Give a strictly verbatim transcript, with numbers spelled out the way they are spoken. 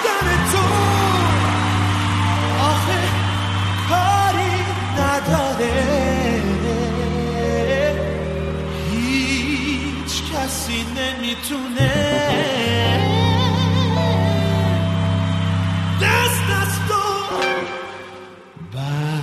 رفتن تو آخه کاری نداره، هیچ کسی نمیتونه دست از تو بر